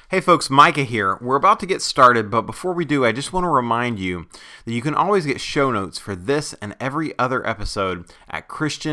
Hey folks, Micah here. We're about to get started, but before we do, I just want to remind you that you can always get show notes for this and every other episode at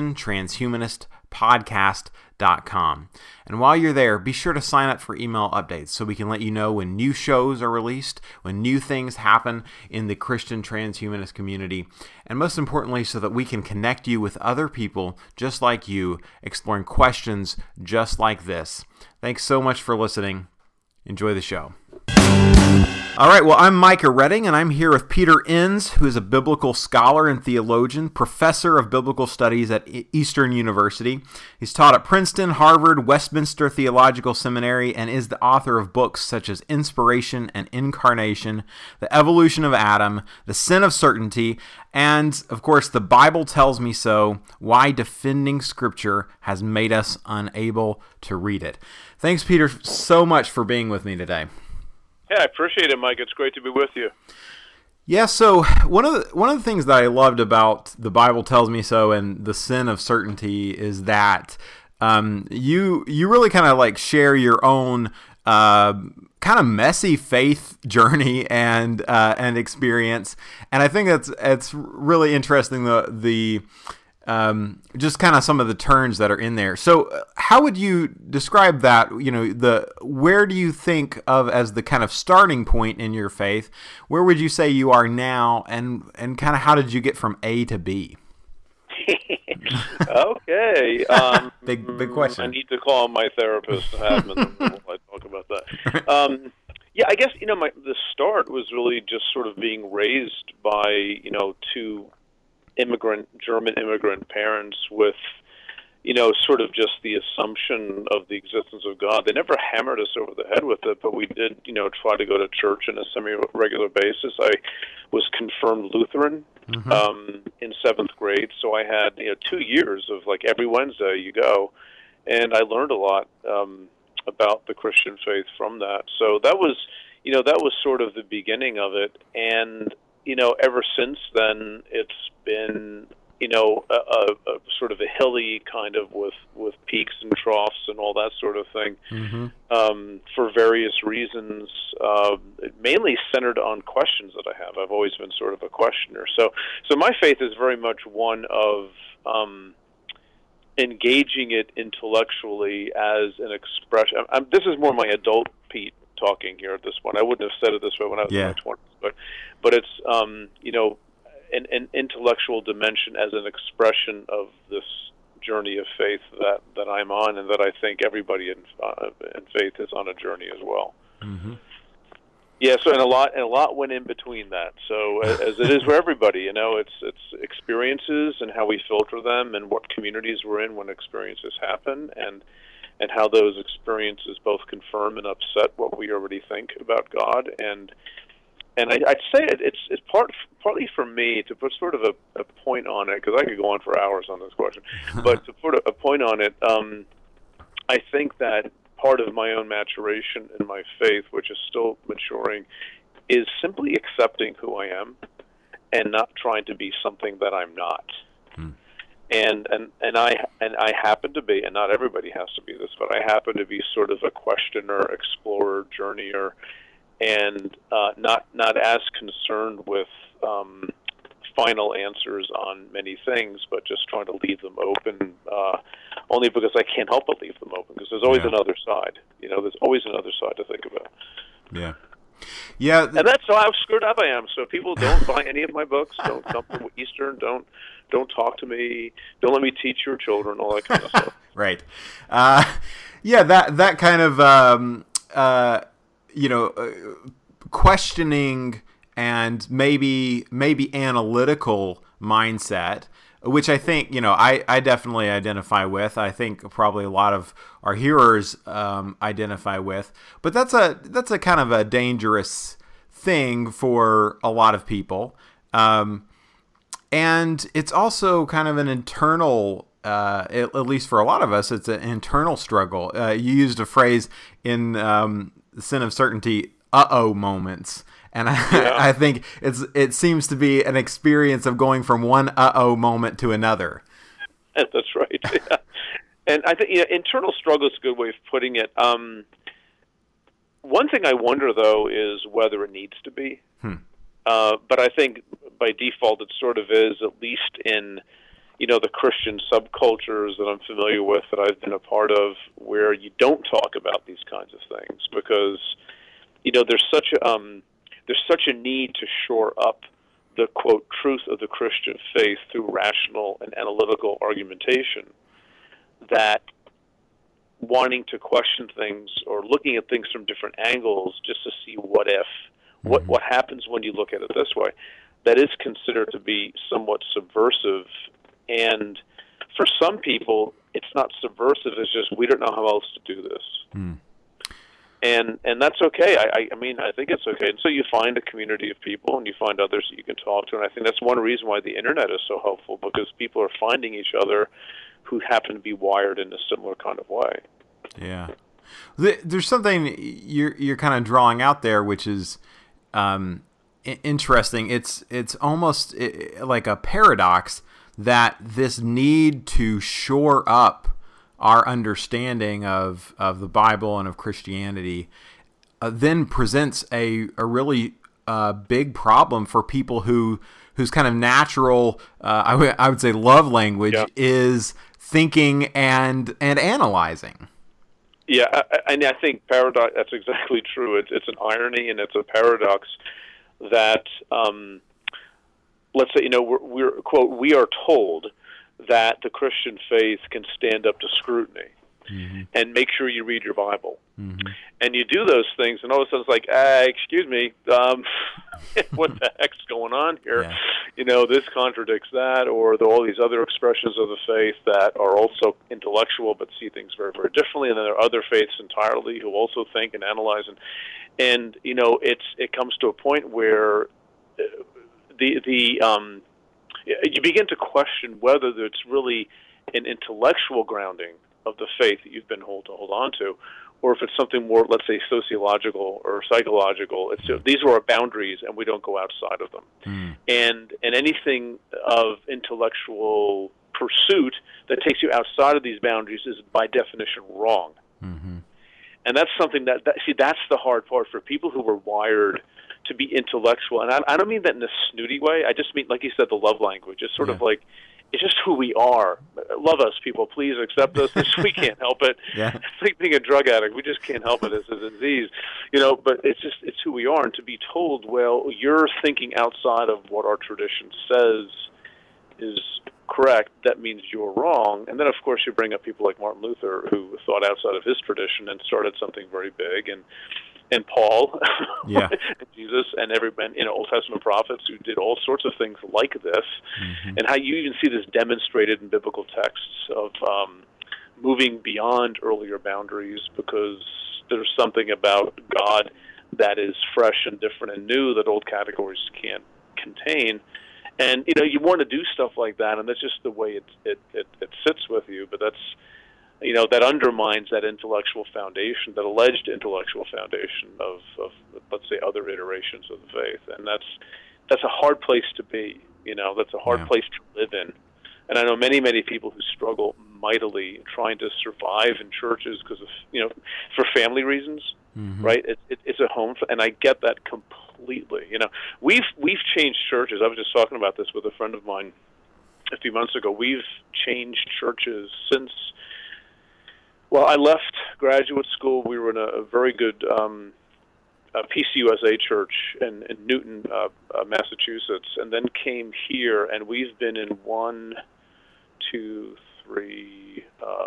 ChristianTranshumanistPodcast.com. And while you're there, be sure to sign up for email updates so we can let you know when new shows are released, when new things happen in the Christian transhumanist community, and most importantly, so that we can connect you with other people just like you, exploring questions just like this. Thanks so much for listening. Enjoy the show. All right, well, I'm Micah Redding, and I'm here with Peter Enns, who is a biblical scholar and theologian, professor of biblical studies at Eastern University. He's taught at Princeton, Harvard, Westminster Theological Seminary, and is the author of books such as Inspiration and Incarnation, The Evolution of Adam, The Sin of Certainty, and, of course, The Bible Tells Me So, Why Defending Scripture Has Made Us Unable to Read It. Thanks, Peter, so much for being with me today. Yeah, I appreciate it, Mike. It's great to be with you. Yeah, so one of the things that I loved about The Bible Tells Me So and The Sin of Certainty is that you really kind of like share your own kind of messy faith journey and experience, and I think it's really interesting the just kind of some of the turns that are in there. So how would you describe that? You know, where do you think of as the kind of starting point in your faith? Where would you say you are now, and kind of how did you get from A to B? Okay. Big question. I need to call my therapist and have him and we'll talk about that. Yeah, I guess, the start was really just sort of being raised by, two German immigrant parents with, sort of just the assumption of the existence of God. They never hammered us over the head with it, but we did, try to go to church on a semi-regular basis. I was confirmed Lutheran in 7th grade, so I had, 2 years of, like, every Wednesday you go, and I learned a lot about the Christian faith from that. So that was sort of the beginning of it, and ever since then, it's been, a sort of a hilly kind of with peaks and troughs and all that sort of thing, for various reasons, mainly centered on questions that I have. I've always been sort of a questioner. So my faith is very much one of engaging it intellectually as an expression. This is more my adult Pete talking here at this point. I wouldn't have said it this way when I was in my 20s, but it's an intellectual dimension as an expression of this journey of faith that I'm on, and that I think everybody in faith is on a journey as well. Mm-hmm. Yeah, so and a lot went in between that. So as it is for everybody, it's experiences and how we filter them, and what communities we're in when experiences happen, and how those experiences both confirm and upset what we already think about God. And I'd say it's partly for me to put sort of a point on it, because I could go on for hours on this question, but to put a point on it, I think that part of my own maturation in my faith, which is still maturing, is simply accepting who I am and not trying to be something that I'm not. And I happen to be, and not everybody has to be this, but I happen to be sort of a questioner, explorer, journeyer, and not as concerned with final answers on many things, but just trying to leave them open, only because I can't help but leave them open, because there's always another side. There's always another side to think about. Yeah. And that's how screwed up I am. So people don't buy any of my books, don't come to Eastern, don't talk to me, don't let me teach your children, all that kind of stuff. Right. That kind of questioning and maybe analytical mindset, which I think, I definitely identify with. I think probably a lot of our hearers identify with. But that's a kind of a dangerous thing for a lot of people. And it's also kind of an internal, at least for a lot of us, it's an internal struggle. You used a phrase in The Sin of Certainty, uh-oh moments. And I think it seems to be an experience of going from one uh-oh moment to another. That's right. Yeah. And I think internal struggle is a good way of putting it. One thing I wonder, though, is whether it needs to be. But I think by default it sort of is, at least in the Christian subcultures that I'm familiar with, that I've been a part of, where you don't talk about these kinds of things because there's such a need to shore up the quote truth of the Christian faith through rational and analytical argumentation, that wanting to question things or looking at things from different angles just to see what if, what happens when you look at it this way, that is considered to be somewhat subversive. And for some people, it's not subversive, it's just we don't know how else to do this. And that's okay. I mean, I think it's okay. And so you find a community of people and you find others that you can talk to. And I think that's one reason why the internet is so helpful, because people are finding each other who happen to be wired in a similar kind of way. Yeah. There's something you're kind of drawing out there, which is interesting. It's almost like a paradox that this need to shore up our understanding of the Bible and of Christianity then presents a really big problem for people whose kind of natural, I would say, love language is thinking and analyzing. Yeah, I think paradox. That's exactly true. It's an irony and it's a paradox that, let's say, we're quote, we are told that the Christian faith can stand up to scrutiny, and make sure you read your Bible. And you do those things, and all of a sudden it's like, excuse me, what the heck's going on here? Yeah. This contradicts that, or all these other expressions of the faith that are also intellectual but see things very, very differently. And then there are other faiths entirely who also think and analyze, and it comes to a point where you begin to question whether it's really an intellectual grounding of the faith that you've been told to hold on to, or if it's something more, let's say, sociological or psychological. These are our boundaries, and we don't go outside of them. And anything of intellectual pursuit that takes you outside of these boundaries is, by definition, wrong. And that's something that's the hard part for people who were wired to be intellectual. And I don't mean that in a snooty way. I just mean, like you said, the love language. It's sort of like, it's just who we are. Love us, people. Please accept us. We can't help it. It's like being a drug addict. We just can't help it. It's a disease, but it's who we are. And to be told, well, you're thinking outside of what our tradition says is correct, that means you're wrong. And then, of course, you bring up people like Martin Luther, who thought outside of his tradition and started something very big, and Paul, and Jesus, and Old Testament prophets who did all sorts of things like this, and how you even see this demonstrated in biblical texts of moving beyond earlier boundaries, because there's something about God that is fresh and different and new that old categories can't contain. And you want to do stuff like that, and that's just the way it sits with you. But that's that undermines that intellectual foundation, that alleged intellectual foundation of let's say, other iterations of the faith. And that's a hard place to be. That's a hard place to live in. And I know many, many people who struggle mightily trying to survive in churches because of for family reasons. Right? It's a home, and I get that completely. We've changed churches. I was just talking about this with a friend of mine a few months ago. We've changed churches since. Well, I left graduate school. We were in a very good PCUSA church in Newton, Massachusetts, and then came here, and we've been in 1, 2, 3,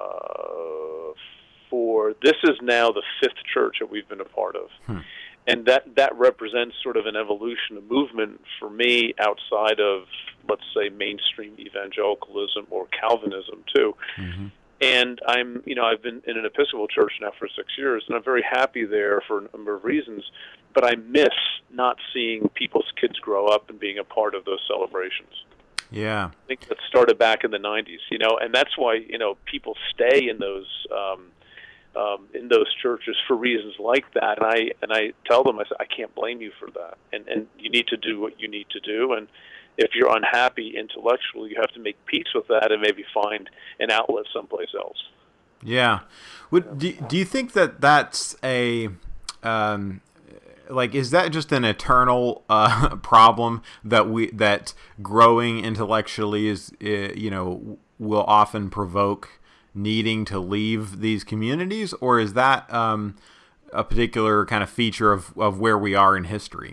4. This is now the 5th church that we've been a part of. And that represents sort of an evolution, a movement for me outside of, let's say, mainstream evangelicalism or Calvinism too. And I've been in an Episcopal church now for 6 years, and I'm very happy there for a number of reasons. But I miss not seeing people's kids grow up and being a part of those celebrations. Yeah, I think that started back in the 90s, and that's why people stay in those churches for reasons like that. And I tell them, I say, I can't blame you for that. And you need to do what you need to do. And if you're unhappy intellectually, you have to make peace with that and maybe find an outlet someplace else. Yeah. Do you think that that's like, is that just an eternal problem that growing intellectually is, will often provoke needing to leave these communities, or is that a particular kind of feature of where we are in history?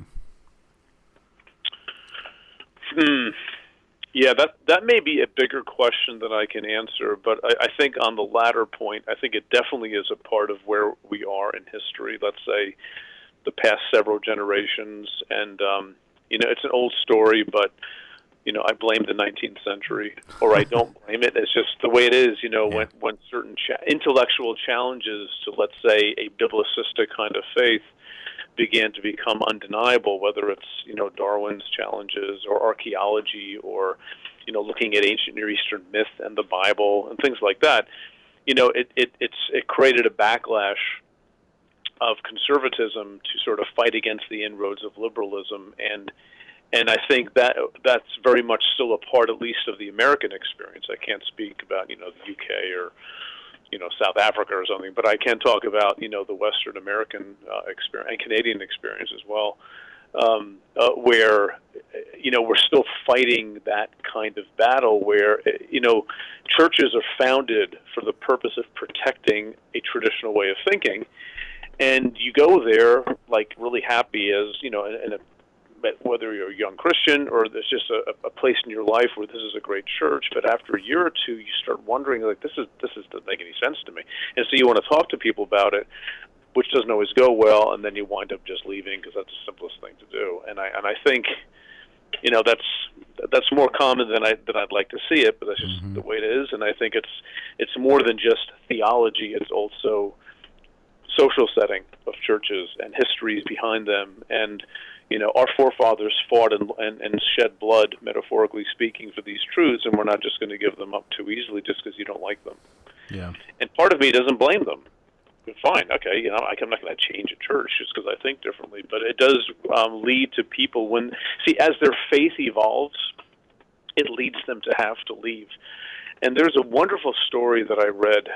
Yeah, that may be a bigger question than I can answer, but I think on the latter point, I think it definitely is a part of where we are in history, let's say the past several generations. And, it's an old story, but, I blame the 19th century, or I don't blame it. It's just the way it is, when certain intellectual challenges to, let's say, a biblicistic kind of faith began to become undeniable, whether it's, Darwin's challenges or archaeology or, looking at ancient Near Eastern myth and the Bible and things like that, it created a backlash of conservatism to sort of fight against the inroads of liberalism. And I think that's very much still a part, at least, of the American experience. I can't speak about, the UK or, South Africa or something, but I can talk about, the Western American experience and Canadian experience as well, where, we're still fighting that kind of battle where, churches are founded for the purpose of protecting a traditional way of thinking. And you go there, like, really happy as, whether you're a young Christian or there's just a place in your life where this is a great church, but after a year or two, you start wondering, like, this doesn't make any sense to me. And so you want to talk to people about it, which doesn't always go well, and then you wind up just leaving because that's the simplest thing to do. And I think, that's more common than I'd like to see it, but that's just the way it is. And I think it's more than just theology; it's also social setting of churches and histories behind them. And our forefathers fought and shed blood, metaphorically speaking, for these truths, and we're not just going to give them up too easily just because you don't like them. Yeah. And part of me doesn't blame them. Fine, okay, I'm not going to change a church just because I think differently, but it does lead to people as their faith evolves, it leads them to have to leave. And there's a wonderful story that I read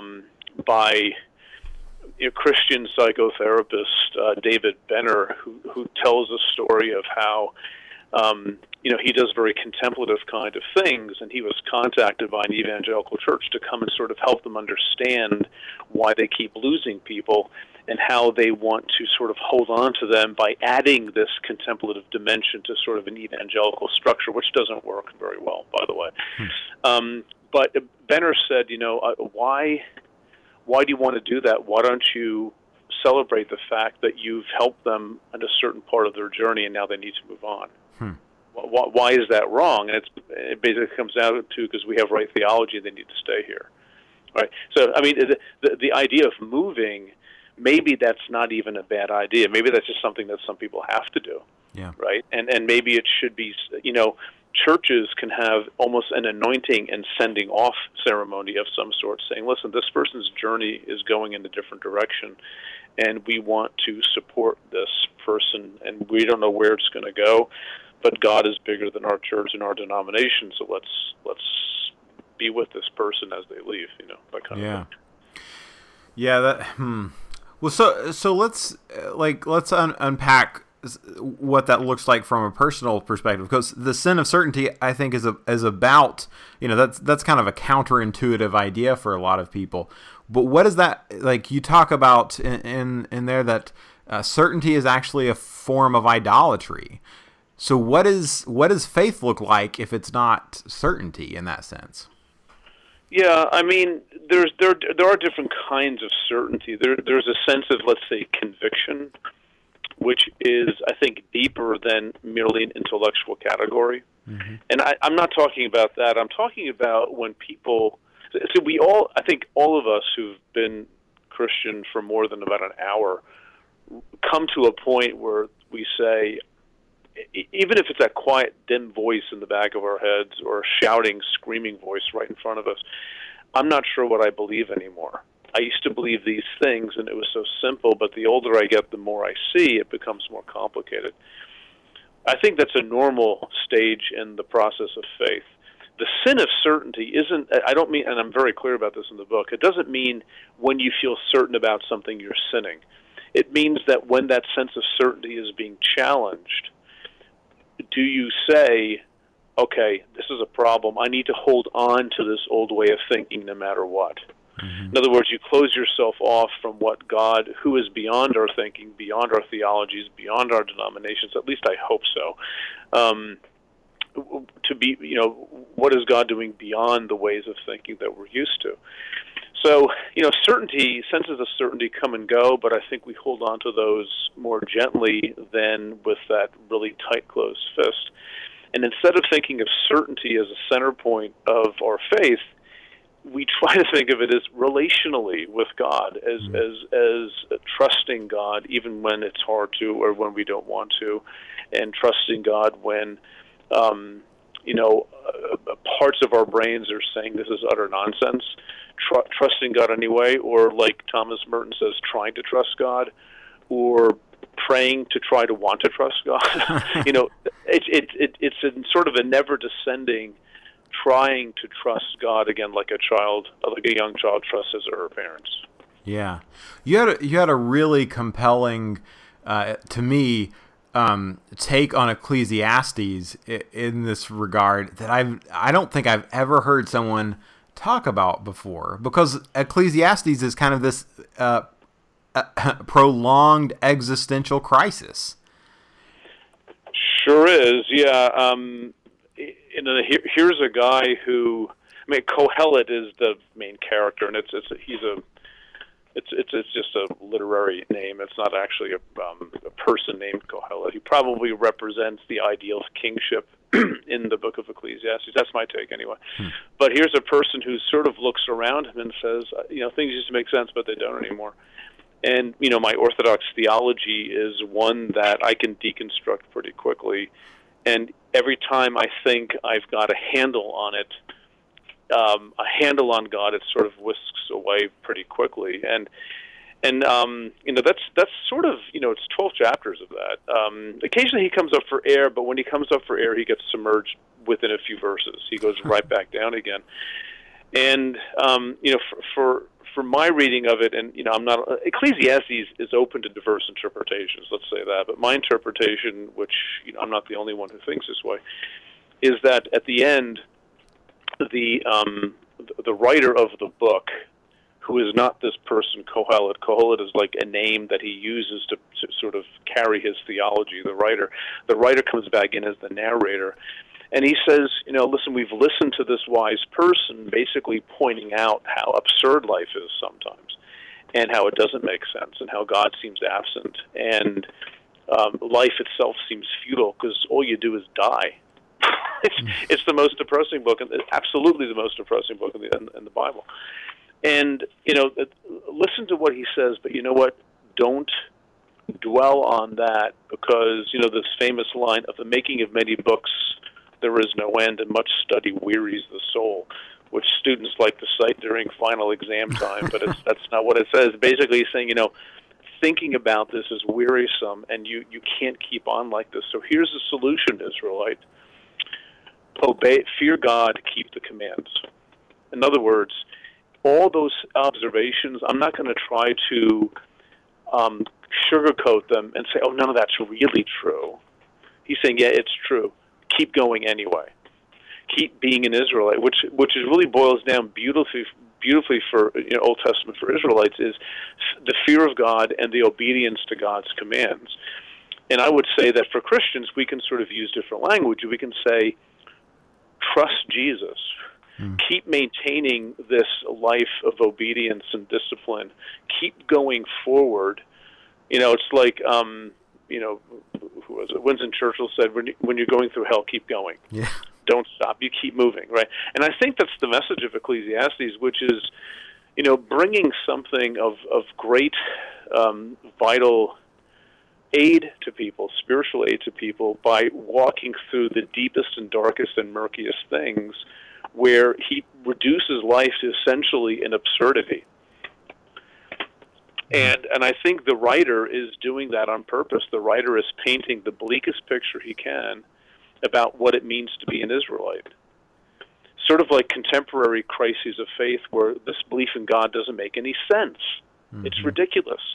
by a Christian psychotherapist, David Benner, who tells a story of how, he does very contemplative kind of things, and he was contacted by an evangelical church to come and sort of help them understand why they keep losing people and how they want to sort of hold on to them by adding this contemplative dimension to sort of an evangelical structure, which doesn't work very well, by the way. But Benner said, why do you want to do that? Why don't you celebrate the fact that you've helped them in a certain part of their journey and now they need to move on? Why is that wrong? And it basically comes down to because we have right theology, they need to stay here. Right? So, I mean, the idea of moving, maybe that's not even a bad idea. Maybe that's just something that some people have to do. Yeah. Right? And maybe it should be, churches can have almost an anointing and sending off ceremony of some sort, saying, listen, this person's journey is going in a different direction, and we want to support this person, and we don't know where it's going to go, but God is bigger than our church and our denomination, so let's be with this person as they leave, that kind of thing. Yeah, Well, so let's unpack what that looks like from a personal perspective, because the sin of certainty, I think, is about, that's kind of a counterintuitive idea for a lot of people. But what is that, like you talk about in there, that certainty is actually a form of idolatry. So what does faith look like if it's not certainty in that sense? Yeah, I mean, there are different kinds of certainty. There's a sense of, let's say, conviction, which is, I think, deeper than merely an intellectual category. Mm-hmm. And I'm not talking about that. I'm talking about when people, so I think all of us who've been Christian for more than about an hour come to a point where we say, even if it's that quiet, dim voice in the back of our heads or a shouting, screaming voice right in front of us, I'm not sure what I believe anymore. I used to believe these things, and it was so simple, but the older I get, the more I see, it becomes more complicated. I think that's a normal stage in the process of faith. The sin of certainty isn't, I don't mean, and I'm very clear about this in the book, it doesn't mean when you feel certain about something you're sinning. It means that when that sense of certainty is being challenged, do you say, okay, this is a problem, I need to hold on to this old way of thinking no matter what? Mm-hmm. In other words, you close yourself off from what God, who is beyond our thinking, beyond our theologies, beyond our denominations, at least I hope so, to be, what is God doing beyond the ways of thinking that we're used to? So, certainty, senses of certainty come and go, but I think we hold on to those more gently than with that really tight closed fist. And instead of thinking of certainty as a center point of our faith, we try to think of it as relationally with God, as trusting God even when it's hard to or when we don't want to, and trusting God when parts of our brains are saying this is utter nonsense, trusting God anyway, or like Thomas Merton says, trying to trust God, or praying to try to want to trust God. It's in sort of a never descending trying to trust God again, like a young child trusts his or her parents. Yeah, you had a really compelling, to me, take on Ecclesiastes in this regard that I don't think I've ever heard someone talk about before, because Ecclesiastes is kind of this prolonged existential crisis. Sure is, yeah. Here's a guy who, Kohelet is the main character, and it's just a literary name. It's not actually a person named Kohelet. He probably represents the ideal of kingship in the book of Ecclesiastes. That's my take anyway. But here's a person who sort of looks around him and says, things used to make sense, but they don't anymore. And, my Orthodox theology is one that I can deconstruct pretty quickly. And every time I think I've got a handle on it, a handle on God, it sort of whisks away pretty quickly. And that's sort of, it's 12 chapters of that. Occasionally he comes up for air, but when he comes up for air, he gets submerged within a few verses. He goes right back down again. And, for my reading of it, and I'm not, Ecclesiastes is open to diverse interpretations, let's say that, but my interpretation, which I'm not the only one who thinks this way, is that at the end, the writer of the book, who is not this person Kohelet is like a name that he uses to sort of carry his theology. The writer comes back in as the narrator. And he says, listen, we've listened to this wise person basically pointing out how absurd life is sometimes, and how it doesn't make sense, and how God seems absent, and life itself seems futile because all you do is die. It's the most depressing book, and absolutely the most depressing book in the Bible. And, listen to what he says, but you know what? Don't dwell on that, because, this famous line of the making of many books, there is no end, and much study wearies the soul, which students like to cite during final exam time, but that's not what it says. Basically, he's saying, thinking about this is wearisome, and you can't keep on like this. So here's the solution, Israelite. Obey, fear God, keep the commands. In other words, all those observations, I'm not going to try to sugarcoat them and say, oh, none of that's really true. He's saying, yeah, it's true. Keep going anyway. Keep being an Israelite, which really boils down beautifully for Old Testament for Israelites, is the fear of God and the obedience to God's commands. And I would say that for Christians, we can sort of use different language. We can say, trust Jesus. Keep maintaining this life of obedience and discipline. Keep going forward. It's like who was it? Winston Churchill said, when you're going through hell, keep going. Yeah. Don't stop. You keep moving, right? And I think that's the message of Ecclesiastes, which is, bringing something of great vital aid to people, spiritual aid to people, by walking through the deepest and darkest and murkiest things, where he reduces life to essentially an absurdity. And I think the writer is doing that on purpose. The writer is painting the bleakest picture he can about what it means to be an Israelite. Sort of like contemporary crises of faith where this belief in God doesn't make any sense. Mm-hmm. It's ridiculous.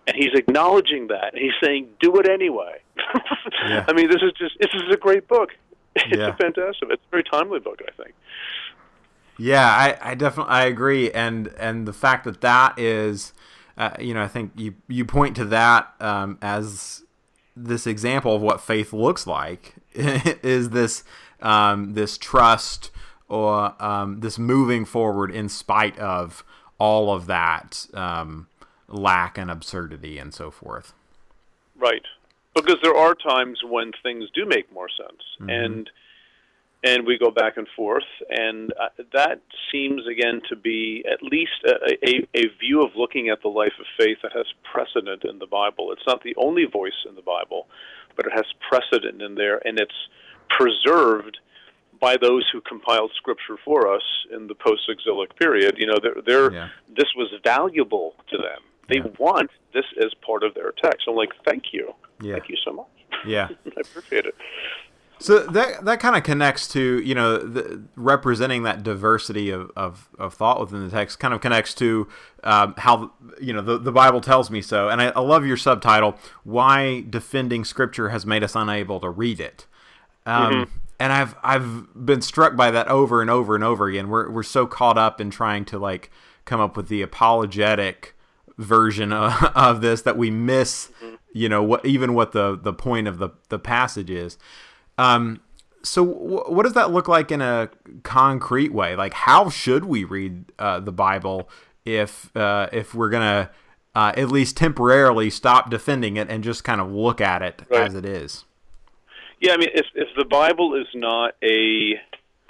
And he's acknowledging that, and he's saying, "Do it anyway." Yeah. I mean, this is a great book. It's Yeah. a fantastic. It's a very timely book, I think. Yeah, I definitely I agree, and the fact that is, I think you point to that as this example of what faith looks like is this this trust or this moving forward in spite of all of that lack and absurdity and so forth. Right, because there are times when things do make more sense, Mm-hmm. and we go back and forth, and that seems again to be at least a view of looking at the life of faith that has precedent in the Bible. It's not the only voice in the Bible, but it has precedent in there, and it's preserved by those who compiled Scripture for us in the post-exilic period. This was valuable to them. They want this as part of their text. I'm like, thank you. Yeah. Thank you so much. Yeah. I appreciate it. So that kind of connects to, representing that diversity of thought within the text kind of connects to how, the Bible tells me so. And I love your subtitle, Why Defending Scripture Has Made Us Unable to Read It. And I've been struck by that over and over and over again. We're so caught up in trying to come up with the apologetic version of this that we miss, what the point of the passage is. So what does that look like in a concrete way? Like, how should we read the Bible if we're gonna at least temporarily stop defending it and just kind of look at it as it is? Yeah, I mean, if the Bible is not a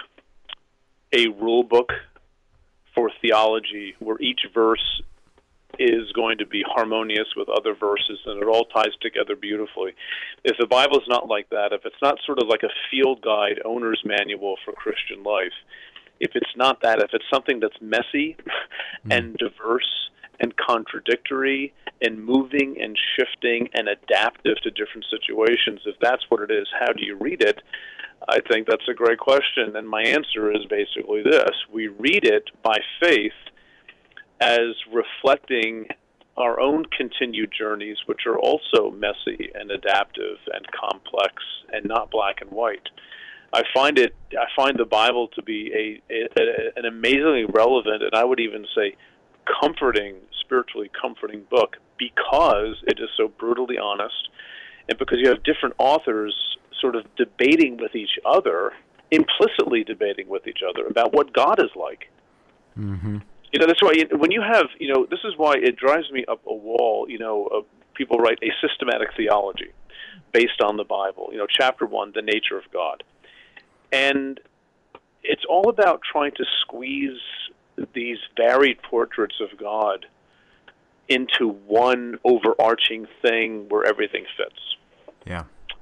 rule book for theology where each verse is going to be harmonious with other verses and it all ties together beautifully. If the Bible is not like that, if it's not sort of like a field guide, owner's manual for Christian life, if it's not that, if it's something that's messy and diverse and contradictory and moving and shifting and adaptive to different situations, if that's what it is, how do you read it? I think that's a great question, and my answer is basically this. We read it by faith as reflecting our own continued journeys, which are also messy and adaptive and complex and not black and white. I find the Bible to be an amazingly relevant, and I would even say spiritually comforting book, because it is so brutally honest, and because you have different authors sort of debating with each other, implicitly debating with each other about what God is like. Mm-hmm. That's why when you have, this is why it drives me up a wall, people write a systematic theology based on the Bible, chapter 1, the nature of God. And it's all about trying to squeeze these varied portraits of God into one overarching thing where everything fits. Yeah.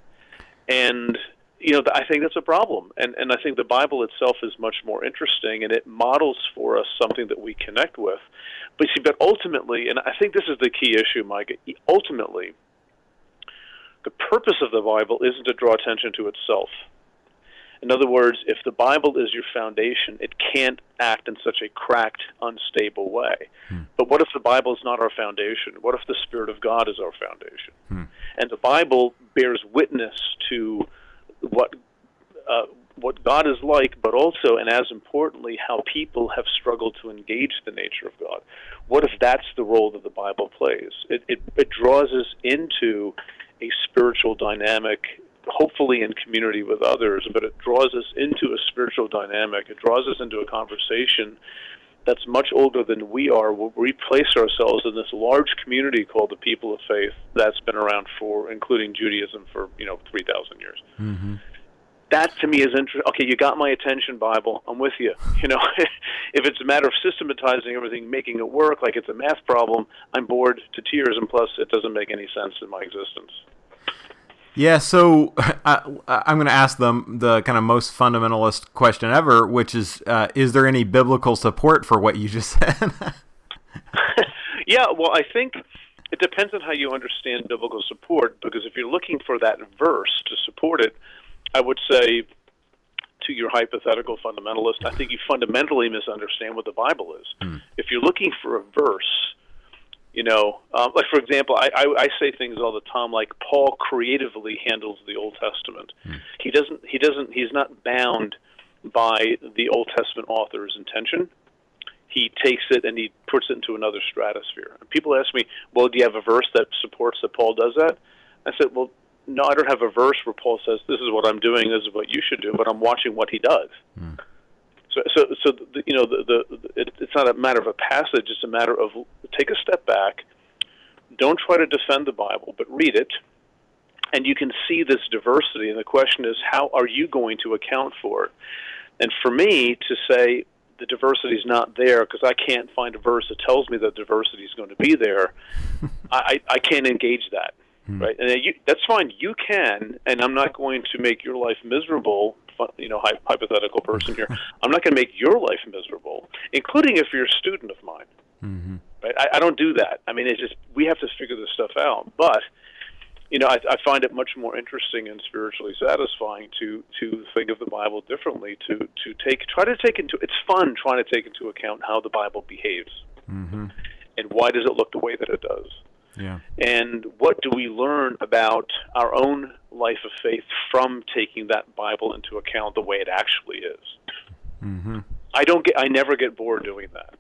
And I think that's a problem, and I think the Bible itself is much more interesting, and it models for us something that we connect with. But ultimately, and I think this is the key issue, Mike, ultimately, the purpose of the Bible isn't to draw attention to itself. In other words, if the Bible is your foundation, it can't act in such a cracked, unstable way. But what if the Bible is not our foundation? What if the Spirit of God is our foundation? And the Bible bears witness to what God is like, but also, and as importantly, how people have struggled to engage the nature of God. What if that's the role that the Bible plays? It draws us into a spiritual dynamic, hopefully in community with others, but it draws us into a spiritual dynamic. It draws us into a conversation that's much older than we are. We place ourselves in this large community called the people of faith that's been around including Judaism, for 3,000 years. Mm-hmm. That to me is interesting. Okay, you got my attention, Bible. I'm with you. If it's a matter of systematizing everything, making it work like it's a math problem, I'm bored to tears, and plus it doesn't make any sense in my existence. Yeah, so I'm going to ask them the kind of most fundamentalist question ever, which is there any biblical support for what you just said? Yeah, well, I think it depends on how you understand biblical support, because if you're looking for that verse to support it, I would say to your hypothetical fundamentalist, I think you fundamentally misunderstand what the Bible is. If you're looking for a verse, Like for example, I say things all the time like Paul creatively handles the Old Testament. He's not bound by the Old Testament author's intention. He takes it and he puts it into another stratosphere. And people ask me, well, do you have a verse that supports that Paul does that? I said, well, no, I don't have a verse where Paul says, this is what I'm doing, this is what you should do, but I'm watching what he does. It's not a matter of a passage, it's a matter of take a step back, don't try to defend the Bible, but read it, and you can see this diversity, and the question is, how are you going to account for it? And for me to say the diversity is not there because I can't find a verse that tells me that diversity is going to be there, I can't engage that. Right, and that's fine. You can, and I'm not going to make your life miserable. Hypothetical person here. I'm not going to make your life miserable, including if you're a student of mine. Right, I don't do that. I mean, it's just we have to figure this stuff out. But I find it much more interesting and spiritually satisfying to think of the Bible differently. It's fun trying to take into account how the Bible behaves, and why does it look the way that it does. Yeah. And what do we learn about our own life of faith from taking that Bible into account the way it actually is? I never get bored doing that.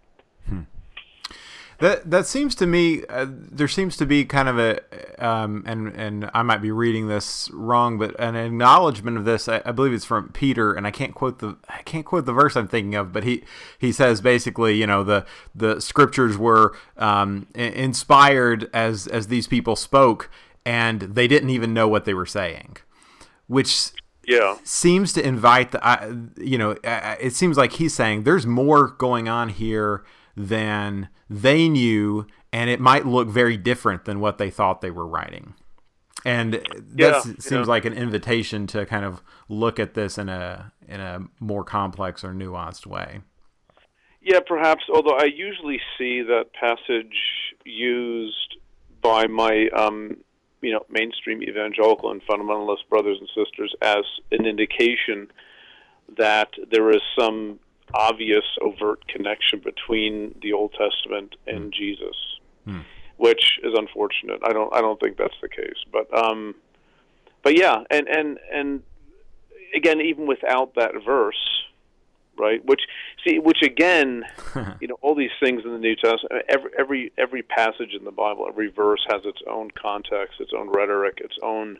That seems to me there seems to be kind of a and I might be reading this wrong, but an acknowledgement of this. I believe it's from Peter, and I can't quote the verse I'm thinking of, but he says basically, the scriptures were inspired as these people spoke, and they didn't even know what they were saying, which seems to invite it seems like he's saying there's more going on here than they knew, and it might look very different than what they thought they were writing. And that seems like an invitation to kind of look at this in a more complex or nuanced way. Yeah, perhaps, although I usually see that passage used by my mainstream evangelical and fundamentalist brothers and sisters as an indication that there is some obvious, overt connection between the Old Testament and Jesus, which is unfortunate. I don't think that's the case, but yeah, and again, even without that verse, right? Which again, all these things in the New Testament, every passage in the Bible, every verse has its own context, its own rhetoric, its own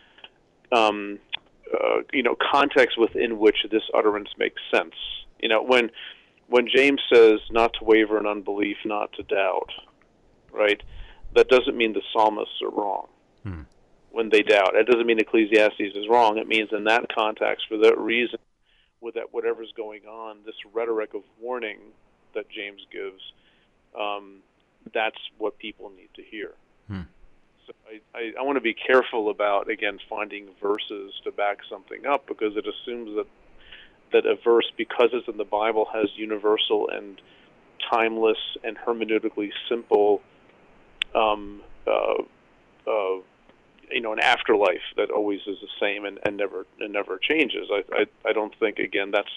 context within which this utterance makes sense. When James says not to waver in unbelief, not to doubt, right? That doesn't mean the psalmists are wrong when they doubt. It doesn't mean Ecclesiastes is wrong. It means in that context, for that reason, with that whatever's going on, this rhetoric of warning that James gives, that's what people need to hear. So I want to be careful about, again, finding verses to back something up, because it assumes that a verse, because it's in the Bible, has universal and timeless and hermeneutically simple, an afterlife that always is the same and never changes. I don't think, again, that's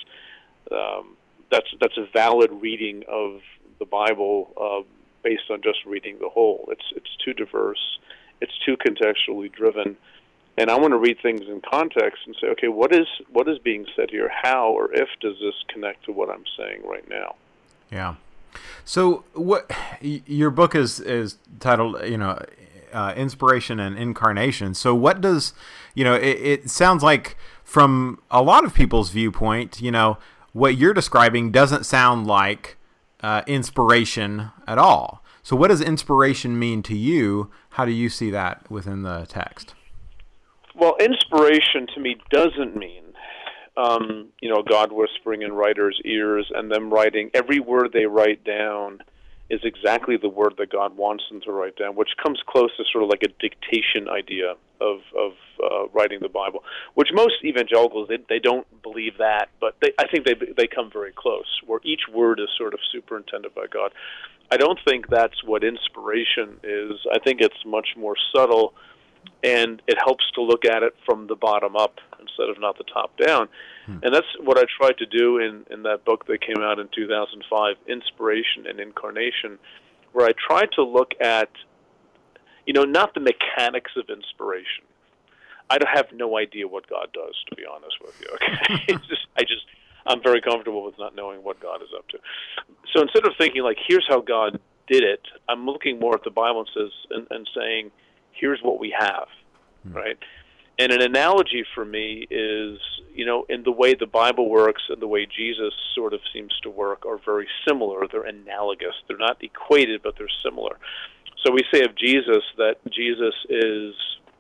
a valid reading of the Bible based on just reading the whole. It's too diverse. It's too contextually driven. And I want to read things in context and say, okay, what is being said here? How or if does this connect to what I'm saying right now? Yeah. So what your book is titled, Inspiration and Incarnation. So what does, it sounds like from a lot of people's viewpoint, what you're describing doesn't sound like inspiration at all. So what does inspiration mean to you? How do you see that within the text? Well, inspiration to me doesn't mean, God whispering in writers' ears and them writing. Every word they write down is exactly the word that God wants them to write down, which comes close to sort of like a dictation idea of writing the Bible, which most evangelicals, they don't believe that, but I think they come very close, where each word is sort of superintended by God. I don't think that's what inspiration is. I think it's much more subtle, and it helps to look at it from the bottom up instead of not the top down. And that's what I tried to do in that book that came out in 2005, Inspiration and Incarnation, where I try to look at, not the mechanics of inspiration. I have no idea what God does, to be honest with you. Okay, I'm very comfortable with not knowing what God is up to. So instead of thinking like, here's how God did it, I'm looking more at the Bible and saying, here's what we have, right? And an analogy for me is, in the way the Bible works and the way Jesus sort of seems to work are very similar. They're analogous. They're not equated, but they're similar. So we say of Jesus that Jesus is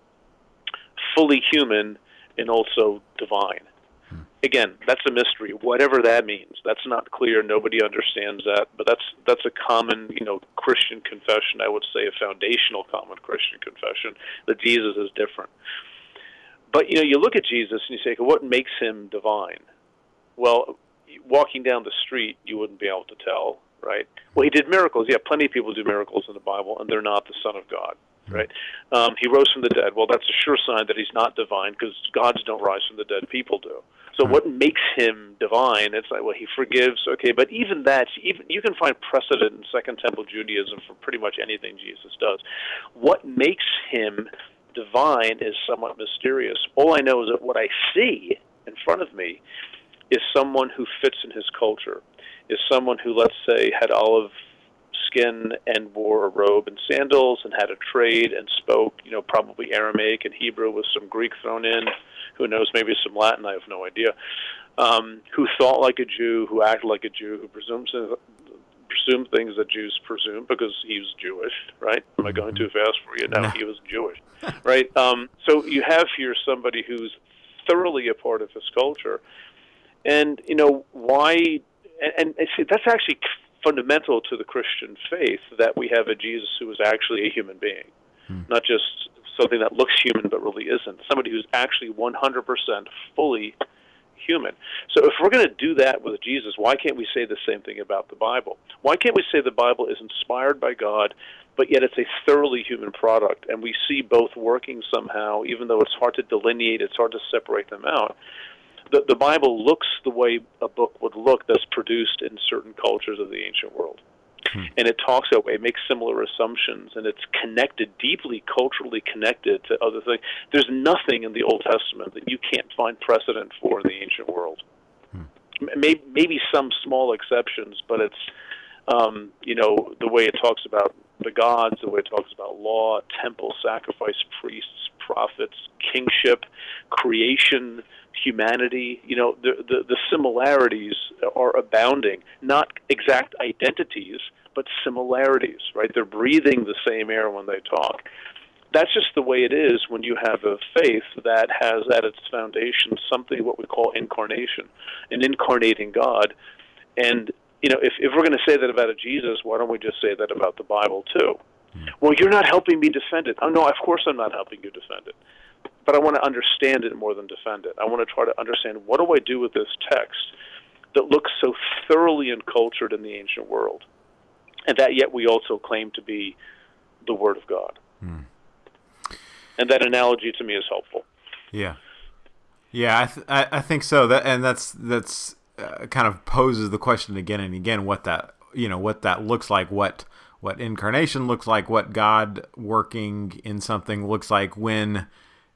fully human and also divine. Again, that's a mystery. Whatever that means, that's not clear. Nobody understands that, but that's a common, Christian confession. I would say a foundational common Christian confession that Jesus is different. But you look at Jesus and you say, what makes him divine? Well, walking down the street, you wouldn't be able to tell, right? Well, he did miracles. Yeah, plenty of people do miracles in the Bible, and they're not the Son of God. Right? He rose from the dead. Well, that's a sure sign that he's not divine, because gods don't rise from the dead, people do. So what makes him divine? It's like, well, he forgives, okay, but even that, you can find precedent in Second Temple Judaism for pretty much anything Jesus does. What makes him divine is somewhat mysterious. All I know is that what I see in front of me is someone who fits in his culture, is someone who, let's say, had olive skin and wore a robe and sandals and had a trade and spoke, probably Aramaic and Hebrew with some Greek thrown in. Who knows, maybe some Latin, I have no idea. Who thought like a Jew, who acted like a Jew, who presumed things that Jews presume because he was Jewish, right? Am I going too fast for you? No, he was Jewish, right? So you have here somebody who's thoroughly a part of his culture. And, why... And see, that's actually fundamental to the Christian faith, that we have a Jesus who is actually a human being, not just something that looks human but really isn't. Somebody who's actually 100% fully human. So if we're going to do that with Jesus, why can't we say the same thing about the Bible? Why can't we say the Bible is inspired by God, but yet it's a thoroughly human product, and we see both working somehow, even though it's hard to delineate, it's hard to separate them out. The Bible looks the way a book would look that's produced in certain cultures of the ancient world. And it talks that way, it makes similar assumptions, and it's connected, deeply culturally connected to other things. There's nothing in the Old Testament that you can't find precedent for in the ancient world. Maybe some small exceptions, but it's, the way it talks about the gods, the way it talks about law, temple, sacrifice, priests, prophets, kingship, creation, humanity, the similarities are abounding. Not exact identities, but similarities, right? They're breathing the same air when they talk. That's just the way it is when you have a faith that has at its foundation something what we call incarnation, an incarnating God. And, if we're going to say that about a Jesus, why don't we just say that about the Bible too? Well, you're not helping me defend it. Oh, no, of course I'm not helping you defend it. But I want to understand it more than defend it. I want to try to understand, what do I do with this text that looks so thoroughly encultured in the ancient world, and that yet we also claim to be the Word of God? And that analogy to me is helpful. Yeah, I think so. That's kind of poses the question again and again, what that looks like, what incarnation looks like, what God working in something looks like when.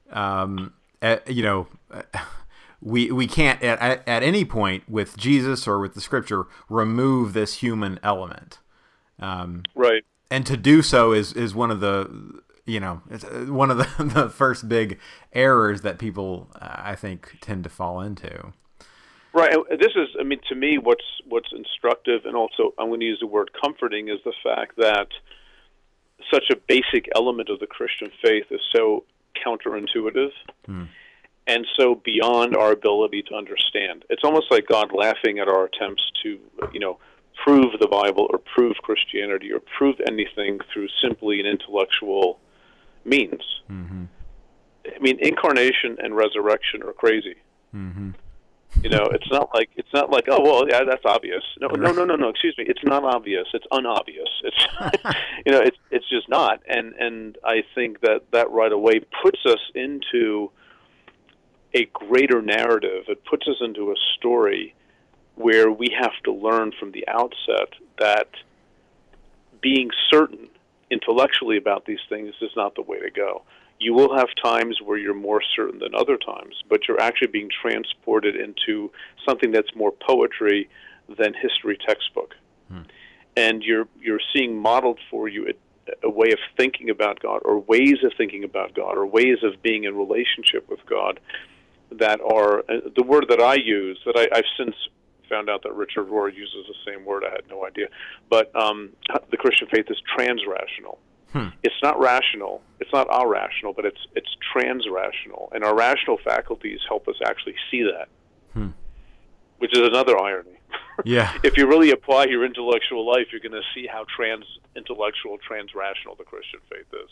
We can't at any point with Jesus or with the Scripture remove this human element, right? And to do so is one of the it's one of the first big errors that people I think tend to fall into. Right. This is, to me, what's instructive, and also I'm going to use the word comforting, is the fact that such a basic element of the Christian faith is so counterintuitive and so beyond our ability to understand. It's almost like God laughing at our attempts to, prove the Bible or prove Christianity or prove anything through simply an intellectual means. Incarnation and resurrection are crazy. It's not like, oh, well, yeah, that's obvious. No, excuse me. It's not obvious. It's unobvious. It's, it's just not. And I think that right away puts us into a greater narrative. It puts us into a story where we have to learn from the outset that being certain intellectually about these things is not the way to go. You will have times where you're more certain than other times, but you're actually being transported into something that's more poetry than history textbook. And you're seeing modeled for you a way of thinking about God, or ways of thinking about God, or ways of being in relationship with God that are, the word that I use, that I've since found out that Richard Rohr uses the same word. I had no idea. But the Christian faith is transrational. It's not rational. It's not irrational, but it's transrational. And our rational faculties help us actually see that, which is another irony. Yeah. If you really apply your intellectual life, you're going to see how intellectual, transrational the Christian faith is.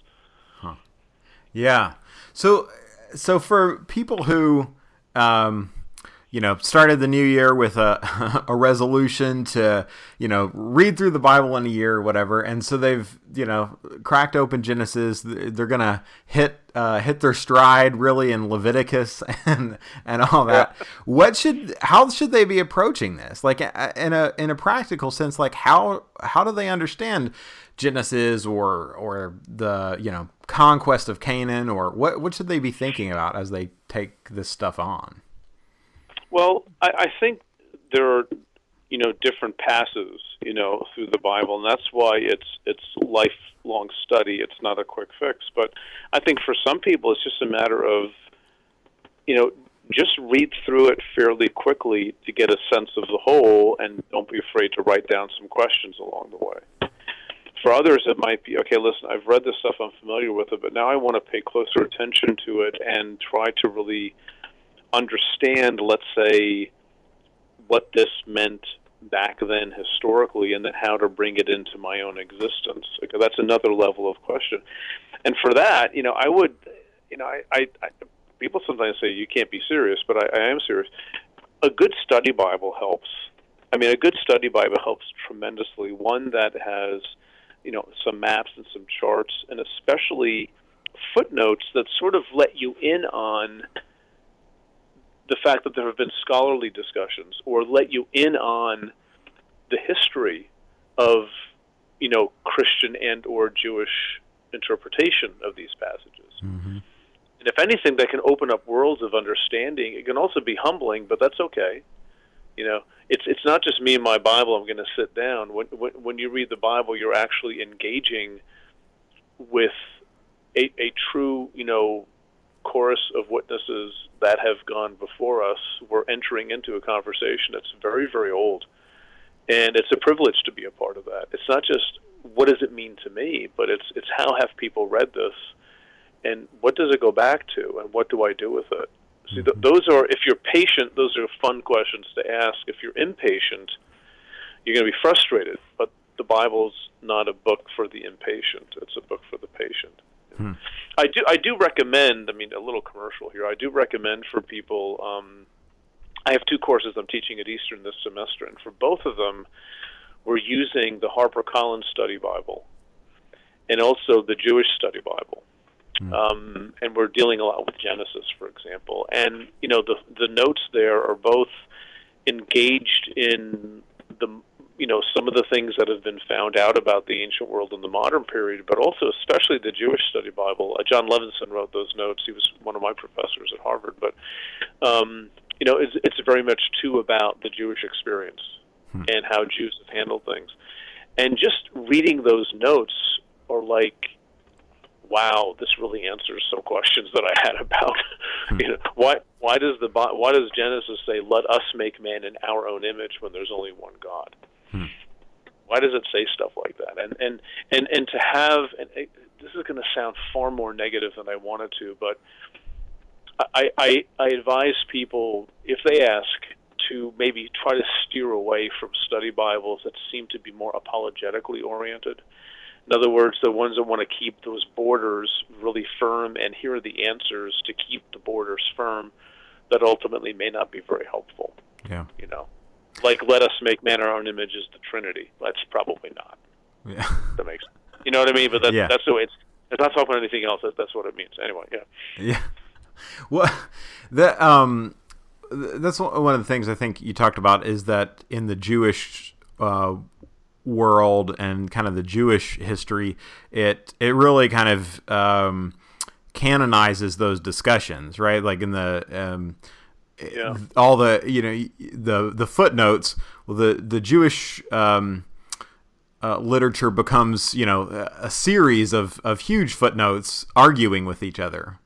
Yeah. So for people who, started the new year with a resolution to, read through the Bible in a year or whatever, and so they've, cracked open Genesis, they're gonna hit their stride really in Leviticus and all that. Yeah. How should they be approaching this? Like in a practical sense, like how do they understand Genesis or the conquest of Canaan, or what should they be thinking about as they take this stuff on? Well, I think there are, different passes, through the Bible, and that's why it's lifelong study. It's not a quick fix. But I think for some people, it's just a matter of, just read through it fairly quickly to get a sense of the whole, and don't be afraid to write down some questions along the way. For others, it might be, okay, listen, I've read this stuff, I'm familiar with it, but now I want to pay closer attention to it and try to really understand, let's say, what this meant back then historically, and then how to bring it into my own existence. Because that's another level of question. And for that, I would, people sometimes say you can't be serious, but I am serious. A good study Bible helps. A good study Bible helps tremendously. One that has, some maps and some charts, and especially footnotes that sort of let you in on the fact that there have been scholarly discussions, or let you in on the history of, Christian and or Jewish interpretation of these passages. Mm-hmm. And if anything, that can open up worlds of understanding. It can also be humbling, but that's okay. It's not just me and my Bible. I'm going to sit down. When you read the Bible, you're actually engaging with a true, chorus of witnesses that have gone before us. We're entering into a conversation that's very, very old, and it's a privilege to be a part of that. It's not just what does it mean to me, but it's how have people read this, and what does it go back to, and what do I do with it? See, those are, if you're patient, those are fun questions to ask. If you're impatient, you're going to be frustrated. But the Bible's not a book for the impatient; it's a book for the patient. I do recommend, a little commercial here, I do recommend for people, I have 2 courses I'm teaching at Eastern this semester, and for both of them, we're using the HarperCollins Study Bible and also the Jewish Study Bible. And we're dealing a lot with Genesis, for example. And, the notes there are both engaged in the some of the things that have been found out about the ancient world in the modern period, but also especially the Jewish Study Bible. John Levinson wrote those notes. He was one of my professors at Harvard. But, it's very much, too, about the Jewish experience and how Jews have handled things. And just reading those notes are like, wow, this really answers some questions that I had about, why does Genesis say, let us make man in our own image when there's only one God? Why does it say stuff like that? And to have, this is going to sound far more negative than I wanted to, but I advise people, if they ask, to maybe try to steer away from study Bibles that seem to be more apologetically oriented. In other words, the ones that want to keep those borders really firm, and here are the answers to keep the borders firm, that ultimately may not be very helpful. Yeah. Like, let us make man our own image is the Trinity. That's probably not. Yeah. That makes sense. You know what I mean? But that's the way it's not talking about anything else. That's what it means. Anyway, yeah. Yeah. Well, that's one of the things I think you talked about, is that in the Jewish world and kind of the Jewish history, it really kind of canonizes those discussions, right? Like in the all the the footnotes. Well, the Jewish literature becomes a series of huge footnotes arguing with each other.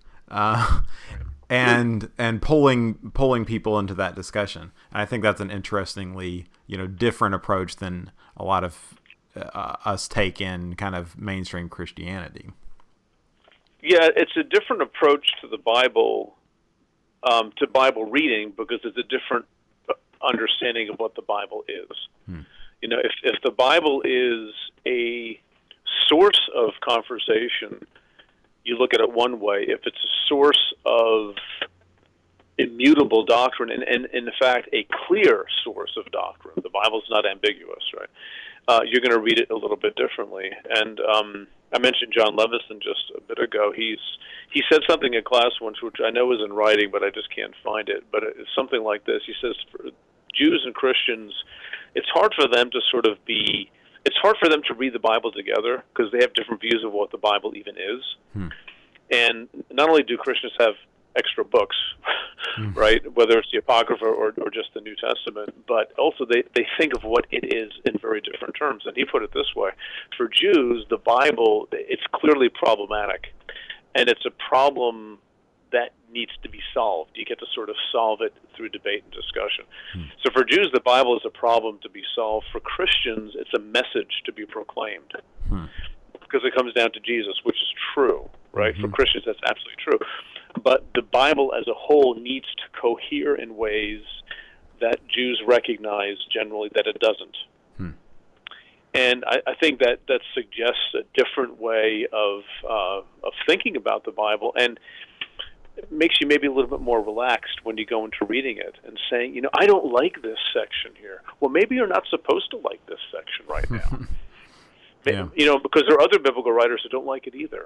And pulling people into that discussion. And I think that's an interestingly different approach than a lot of us take in kind of mainstream Christianity. Yeah, it's a different approach to the Bible, to Bible reading, because it's a different understanding of what the Bible is. If the Bible is a source of conversation, you look at it one way. If it's a source of immutable doctrine, and in fact a clear source of doctrine, the Bible's not ambiguous, right? You're going to read it a little bit differently. And I mentioned John Levison just a bit ago. He said something in class once, which I know is in writing, but I just can't find it. But it's something like this. He says, for Jews and Christians, it's hard for them to it's hard for them to read the Bible together because they have different views of what the Bible even is. And not only do Christians have extra books, right, whether it's the Apocrypha or just the New Testament, but also they think of what it is in very different terms. And he put it this way: for Jews, the Bible, it's clearly problematic, and it's a problem that needs to be solved. You get to sort of solve it through debate and discussion. So for Jews, the Bible is a problem to be solved. For Christians, it's a message to be proclaimed, because it comes down to Jesus, which is true, right? For Christians, that's absolutely true. But the Bible as a whole needs to cohere in ways that Jews recognize generally that it doesn't. And I think that suggests a different way of thinking about the Bible, and it makes you maybe a little bit more relaxed when you go into reading it and saying, I don't like this section here. Well, maybe you're not supposed to like this section right now. Because there are other biblical writers who don't like it either.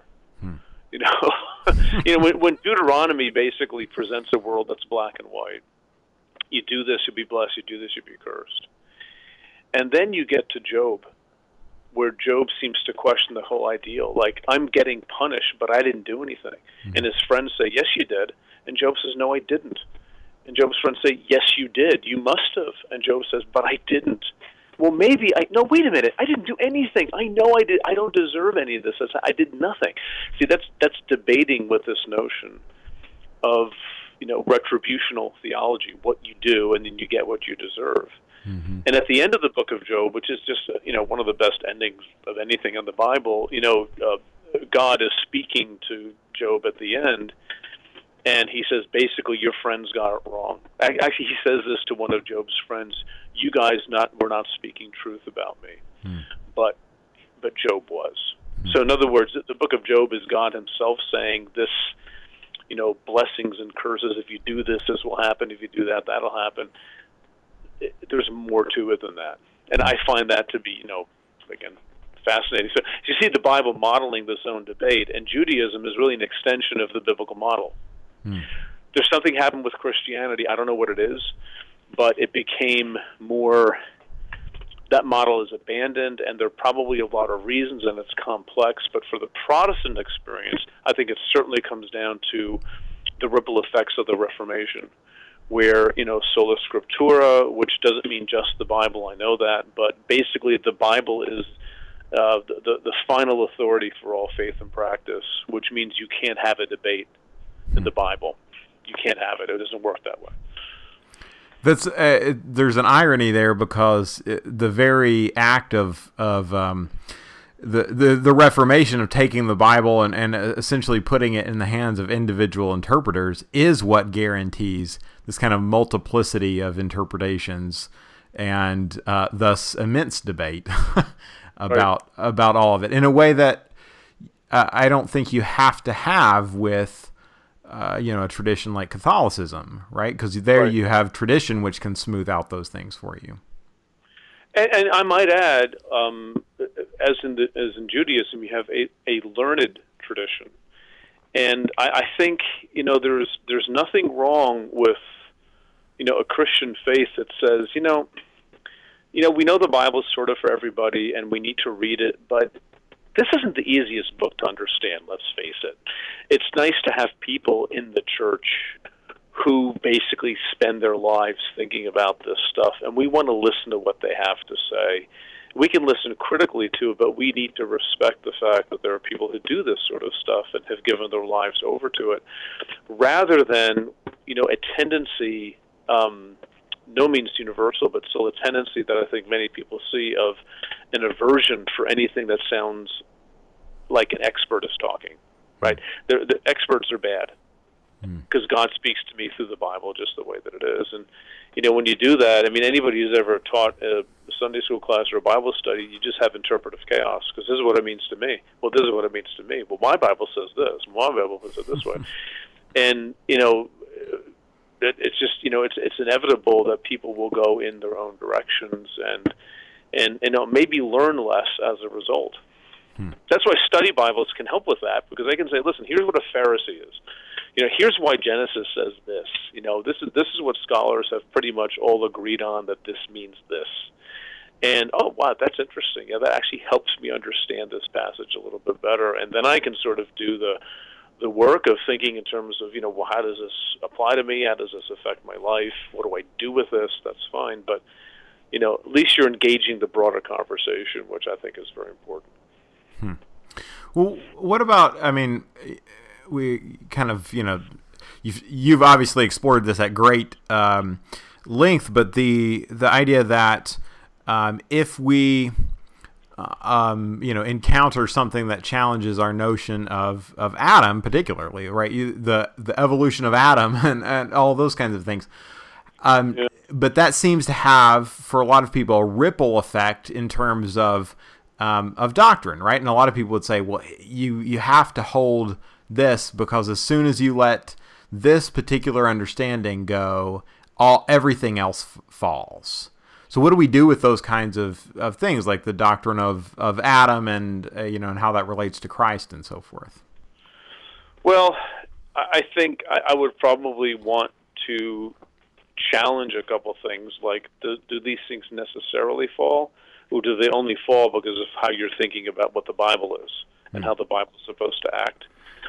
When Deuteronomy basically presents a world that's black and white, you do this, you'll be blessed, you do this, you'll be cursed. And then you get to Job, where Job seems to question the whole ideal. Like, I'm getting punished, but I didn't do anything. And his friends say, yes, you did. And Job says, no, I didn't. And Job's friends say, yes, you did. You must have. And Job says, but I didn't. Well, maybe no, wait a minute. I didn't do anything. I know I did. I don't deserve any of this. I did nothing. See, that's debating with this notion of, retributional theology, what you do, and then you get what you deserve. And at the end of the book of Job, which is just, one of the best endings of anything in the Bible, God is speaking to Job at the end, and he says, basically, your friends got it wrong. Actually, he says this to one of Job's friends: you guys were not speaking truth about me, but Job was. So in other words, the book of Job is God himself saying this, blessings and curses. If you do this, this will happen. If you do that, that'll happen. There's more to it than that. And I find that to be, again, fascinating. So you see the Bible modeling this own debate, and Judaism is really an extension of the biblical model. There's something happened with Christianity. I don't know what it is, but it became more, that model is abandoned, and there are probably a lot of reasons, and it's complex. But for the Protestant experience, I think it certainly comes down to the ripple effects of the Reformation, where, sola scriptura, which doesn't mean just the Bible, I know that, but basically the Bible is the final authority for all faith and practice, which means you can't have a debate in the Bible. You can't have it. It doesn't work that way. That's there's an irony there, because the very act of the Reformation, of taking the Bible and essentially putting it in the hands of individual interpreters, is what guarantees this kind of multiplicity of interpretations, and thus immense debate about all of it, in a way that I don't think you have to have with a tradition like Catholicism, right? Because there you have tradition which can smooth out those things for you. And I might add, as in Judaism, you have a learned tradition, and I think there's nothing wrong with a Christian faith that says we know the Bible's sort of for everybody, and we need to read it, but this isn't the easiest book to understand, let's face it. It's nice to have people in the church who basically spend their lives thinking about this stuff, and we want to listen to what they have to say. We can listen critically to it, but we need to respect the fact that there are people who do this sort of stuff and have given their lives over to it, rather than, a tendency, no means universal, but still a tendency that I think many people see of an aversion for anything that sounds like an expert is talking, right? The experts are bad because God speaks to me through the Bible just the way that it is. And, when you do that, anybody who's ever taught a Sunday school class or a Bible study, you just have interpretive chaos because this is what it means to me. Well, this is what it means to me. Well, my Bible says this. My Bible says it this way. And, it's just, it's inevitable that people will go in their own directions and maybe learn less as a result. That's why study Bibles can help with that, because they can say, listen, here's what a Pharisee is. Here's why Genesis says this. This is what scholars have pretty much all agreed on, that this means this. And, oh, wow, that's interesting. Yeah, that actually helps me understand this passage a little bit better. And then I can sort of do the work of thinking in terms of, well, how does this apply to me? How does this affect my life? What do I do with this? That's fine. But, at least you're engaging the broader conversation, which I think is very important. Well, what about, we kind of, you've obviously explored this at great length, but the idea that if we encounter something that challenges our notion of Adam, particularly, right? The evolution of Adam and all those kinds of things. But that seems to have, for a lot of people, a ripple effect in terms of doctrine, right? And a lot of people would say, well, you have to hold this, because as soon as you let this particular understanding go, everything else falls. So what do we do with those kinds of things, like the doctrine of Adam and and how that relates to Christ and so forth? Well, I think I would probably want to challenge a couple things, like do these things necessarily fall, or do they only fall because of how you're thinking about what the Bible is and how the Bible is supposed to act?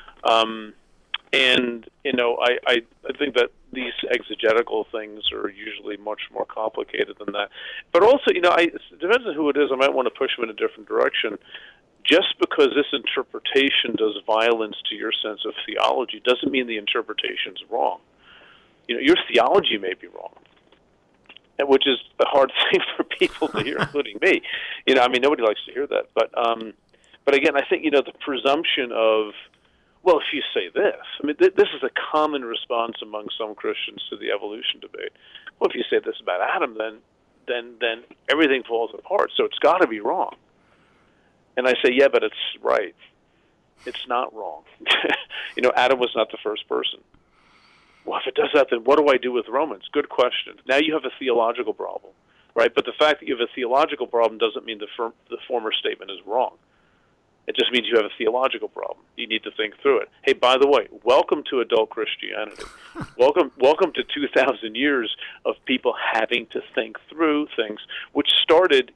I think that these exegetical things are usually much more complicated than that. But also, it depends on who it is. I might want to push them in a different direction. Just because this interpretation does violence to your sense of theology doesn't mean the interpretation's wrong. Your theology may be wrong, which is a hard thing for people to hear, including me. Nobody likes to hear that. But again, I think, the presumption of, well, if you say this, this is a common response among some Christians to the evolution debate. Well, if you say this about Adam, then everything falls apart, so it's got to be wrong. And I say, yeah, but it's right. It's not wrong. Adam was not the first person. Well, if it does that, then what do I do with Romans? Good question. Now you have a theological problem, right? But the fact that you have a theological problem doesn't mean the former statement is wrong. It just means you have a theological problem. You need to think through it. Hey, by the way, welcome to adult Christianity. welcome to 2,000 years of people having to think through things, which started,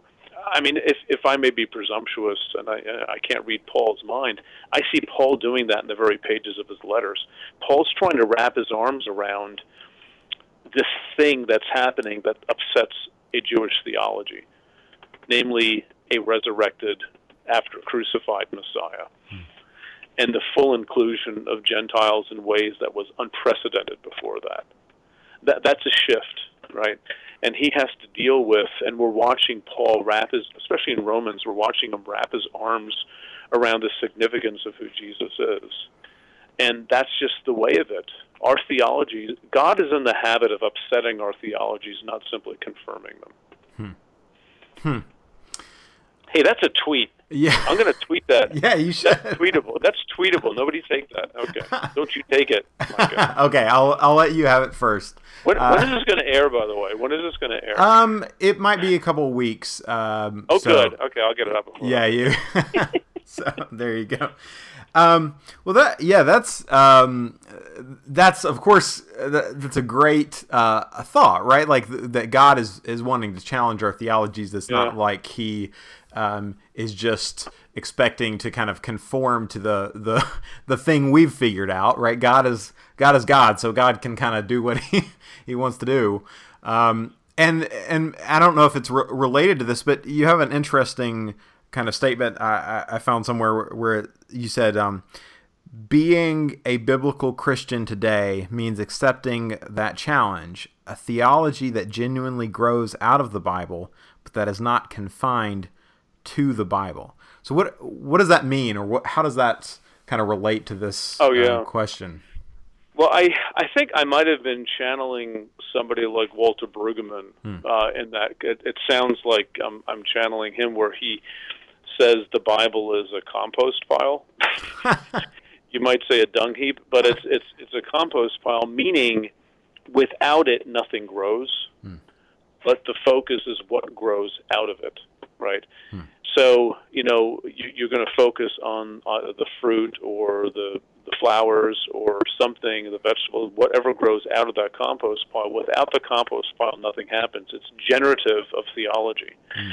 if I may be presumptuous, and I can't read Paul's mind, I see Paul doing that in the very pages of his letters. Paul's trying to wrap his arms around this thing that's happening that upsets a Jewish theology, namely a resurrected, after crucified Messiah, and the full inclusion of Gentiles in ways that was unprecedented before that. That's a shift, right? And he has to deal with, and we're watching Paul especially in Romans, we're watching him wrap his arms around the significance of who Jesus is. And that's just the way of it. Our theology, God is in the habit of upsetting our theologies, not simply confirming them. Hey, that's a tweet. Yeah. I'm going to tweet that. Yeah, you should. That's tweetable. Nobody take that. Okay. Don't you take it. Okay, I'll let you have it first. When is this going to air, by the way? When is this going to air? It might be a couple of weeks. Good. Okay, I'll get it up before. Yeah, you. So there you go. That's that's of course that's a great thought, right? Like that God is wanting to challenge our theologies. That's not like he is just expecting to kind of conform to the thing we've figured out, right? God is God, so God can kind of do what he wants to do. And I don't know if it's related to this, but you have an interesting kind of statement I found somewhere where you said, being a biblical Christian today means accepting that challenge, a theology that genuinely grows out of the Bible, but that is not confined to the Bible. So what does that mean, or how does that kind of relate to this question? Well, I think I might have been channeling somebody like Walter Brueggemann in that. It sounds like I'm channeling him, where he says the Bible is a compost pile. You might say a dung heap, but it's a compost pile, meaning without it, nothing grows. But the focus is what grows out of it, right? So, you're going to focus on the fruit or the flowers or something, the vegetables, whatever grows out of that compost pile. Without the compost pile, nothing happens. It's generative of theology.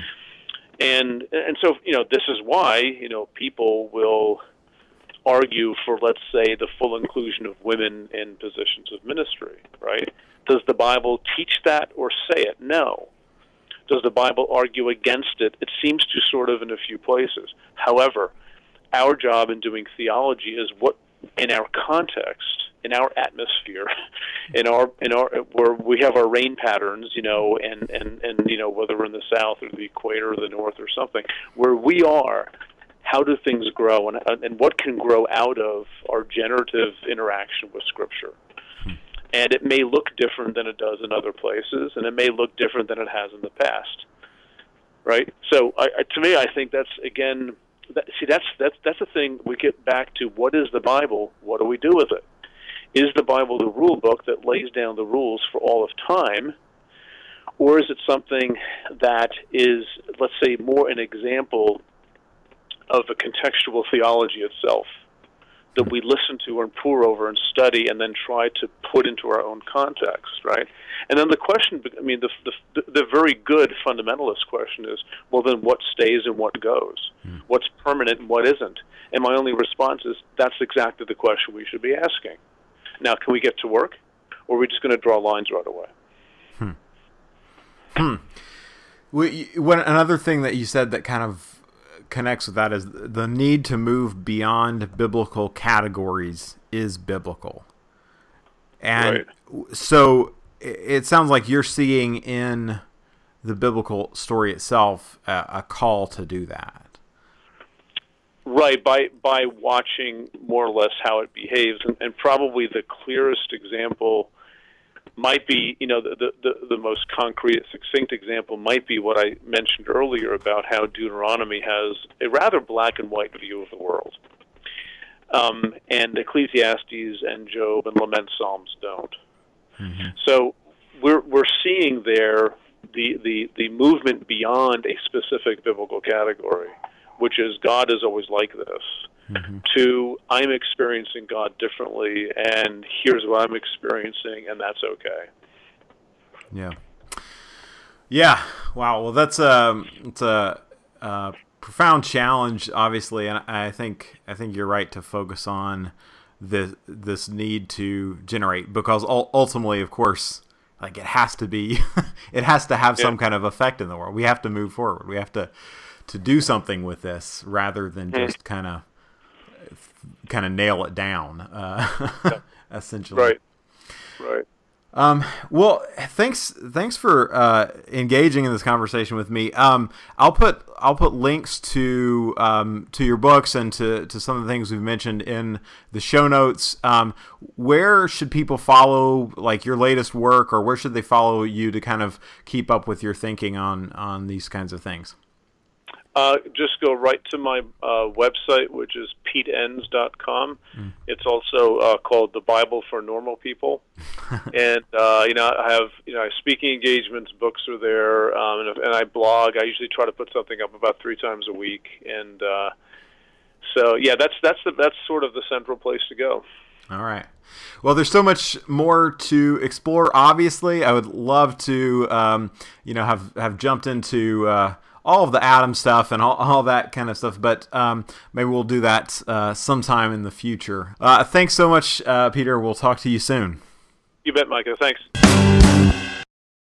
And so, this is why, people will argue for, let's say, the full inclusion of women in positions of ministry, right? Does the Bible teach that or say it? No. Does the Bible argue against it? It seems to sort of in a few places. However, our job in doing theology is what, in our context, in our atmosphere, in our where we have our rain patterns, and whether we're in the south or the equator or the north or something, where we are, how do things grow, and what can grow out of our generative interaction with Scripture? And it may look different than it does in other places, and it may look different than it has in the past, right? So, to me, I think that's again, that's the thing. We get back to, what is the Bible? What do we do with it? Is the Bible the rule book that lays down the rules for all of time, or is it something that is, let's say, more an example of a contextual theology itself that we listen to and pore over and study and then try to put into our own context, right? And then the question, the very good fundamentalist question is, well, then what stays and what goes? What's permanent and what isn't? And my only response is, that's exactly the question we should be asking. Now, can we get to work, or are we just going to draw lines right away? Another thing that you said that kind of connects with that is the need to move beyond biblical categories is biblical. And so it sounds like you're seeing in the biblical story itself a call to do that. Right, by watching more or less how it behaves, and probably the clearest example might be, the most concrete, succinct example might be what I mentioned earlier about how Deuteronomy has a rather black and white view of the world. And Ecclesiastes and Job and Lament Psalms don't. So we're seeing there the movement beyond a specific biblical category, which is God is always like this, to I'm experiencing God differently, and here's what I'm experiencing, and that's okay. Yeah. Wow. Well, it's a profound challenge, obviously, and I think you're right to focus on this need to generate, because ultimately, of course, like it has to be, it has to have some kind of effect in the world. We have to move forward. We have to do something with this rather than just kind of nail it down, essentially. Right. Well, thanks for engaging in this conversation with me. I'll put links to your books and to some of the things we've mentioned in the show notes. Where should people follow like your latest work, or where should they follow you to kind of keep up with your thinking on these kinds of things? Just go right to my website, which is PeteEnns.com. It's also called The Bible for Normal People. And, I have, speaking engagements, books are there, and I blog. I usually try to put something up about 3 times a week. And so, yeah, that's sort of the central place to go. All right. Well, there's so much more to explore. Obviously, I would love to, have jumped into all of the Adam stuff and all that kind of stuff, but maybe we'll do that sometime in the future. Thanks so much, Peter. We'll talk to you soon. You bet, Micah. Thanks.